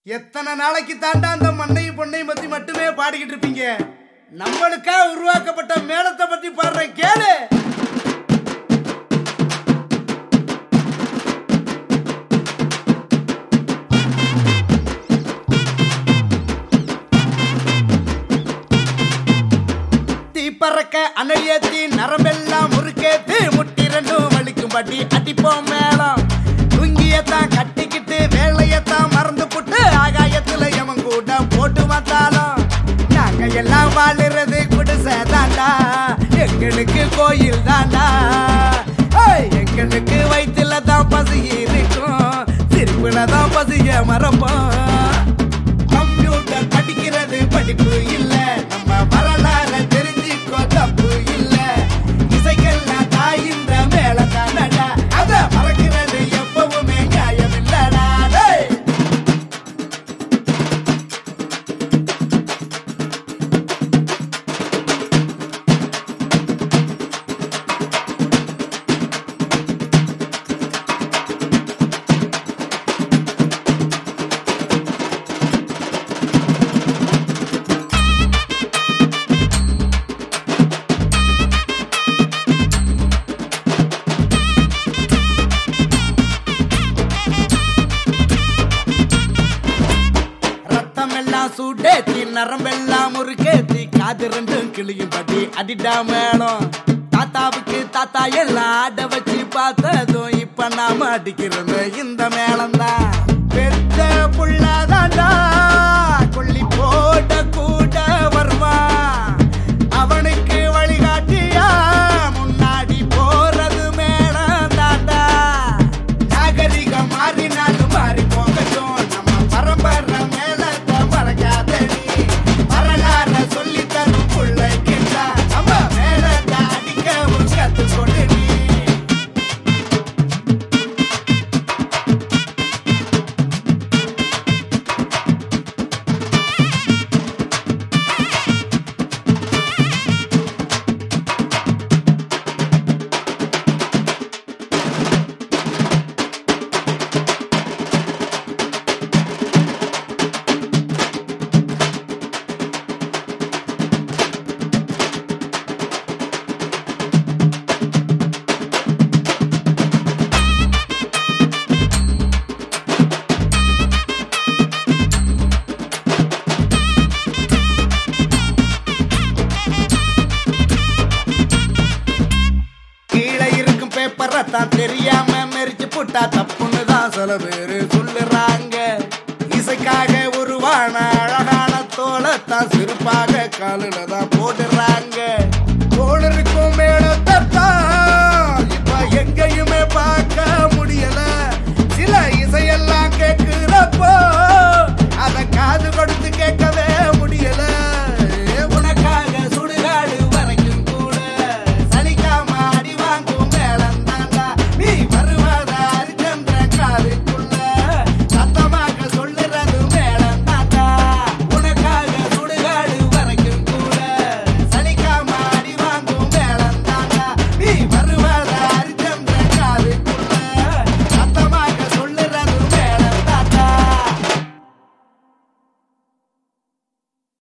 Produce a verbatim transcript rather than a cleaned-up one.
எத்தனை நாளைக்கு தாண்டா அந்த மண்ணையும் பொண்ணையும் பத்தி மட்டுமே பாடிக்கிட்டு இருப்பீங்க? நம்மளுக்கா உருவாக்கப்பட்ட மேளத்தை பத்தி பாடுறேன், கேளு. தீப்பறக்க அனலியத்தி நரம்பெல்லாம் முறுக்கேத்து முட்டி ரெண்டும் வலிக்கும் பட்டி அடிப்போம் மேளம். துங்கியத்தான் கட்டிக்கிட்டு வேலையத்தான் மறந்து புட்டு ஆகாயத்துல எவன் கூட போட்டு வந்தாலும் நாங்க எல்லாம் வாழுறது குடிசை தாண்டா, எங்களுக்கு கோயில் தாண்டா. எங்களுக்கு வயிற்றுல தான் பசி இருக்கும், சிரிப்புல தான் பசிய மறப்போம். கம்ப்யூட்டர் படிக்கிறது படிப்பு இல்ல, நம்ம வரலாற தெரிஞ்சுக்கோ தப்பு இல்ல. இசைக்கெல்லாம் தாயின்ற மேல தானடா, அத மறக்கிறது எப்பவுமே நியாயம் இல்லடா. சூடேத்தி நரம்பெல்லாம் முறுக்கேத்தி காது ரெண்டும் கிளியும் பட்டி அடிடா மேளம். தாத்தாவுக்கு தாத்தா எல்லாம் ஆட வச்சு பார்த்ததும் இப்ப நாம அடிக்கிறது இந்த மேளம் தான். பெத்த புள்ளதாண்டா கொல்லி போட்ட கூட வருவான், அவனுக்கு வழிகாட்டியா முன்னாடி போறது மேளம் தாண்டா. நாகரிகம் மாறினாலும் மாறி போகட்டும், நம்ம பரம்பரை மேலத்தை மறக்காதடி. வரலாற சொல்லி தரும் பிள்ளைக்கிட்டா நம்ம மேலத்தை அடிக்கவும் கத்துக்கொடுடி. பேப்பரத்தான் தெரியாம மெரிச்சு புட்டா தப்புன்னு தான் சில பேரு சொல்லுறாங்க. இசைக்காக உருவான அழகான தோளத்தான் சிறுப்பாக காலில தான் போடுறாங்க.